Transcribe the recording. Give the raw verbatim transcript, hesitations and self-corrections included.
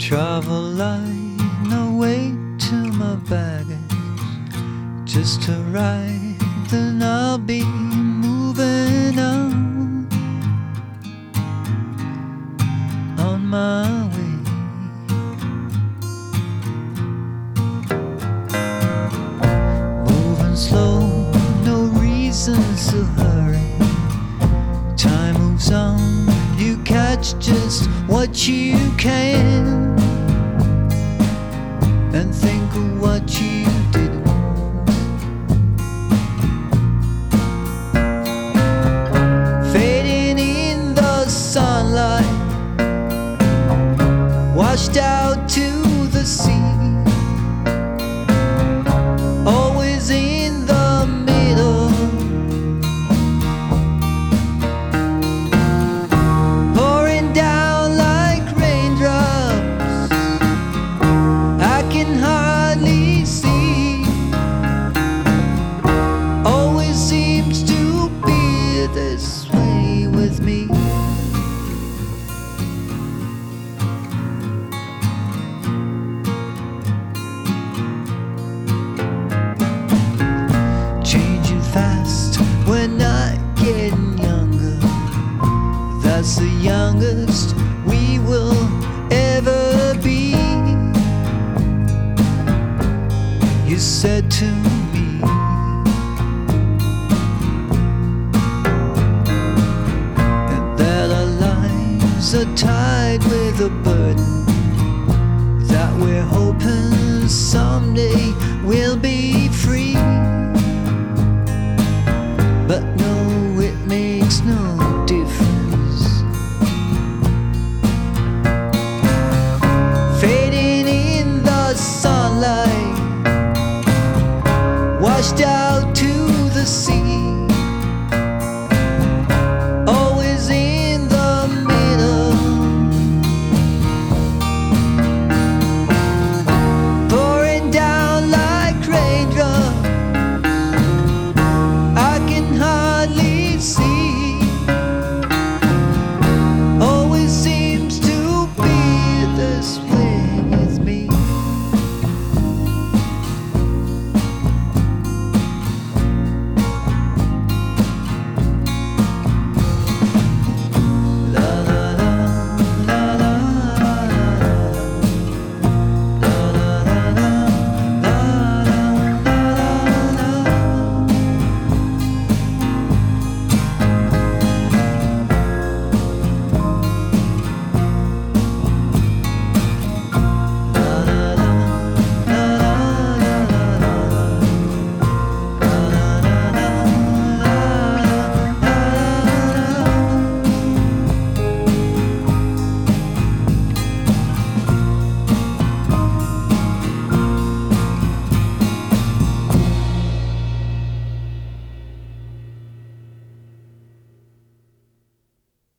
travel light, no weight to my baggage, just to ride, then I'll be moving on, on my way. Moving slow, no reasons to hurry. Time moves on, you catch just what you can, and think of what you didn't. Fading in the sunlight, washed out to the sea, always in the middle, pouring down like raindrops I can hardly see. Always seems to be this way with me. Changing fast, we're not getting younger. That's the youngest we will ever be. You said to me, and that our lives are tied with a burden, that we're hoping someday we'll be free. But no, it makes no difference. Fading in the sunlight, washed out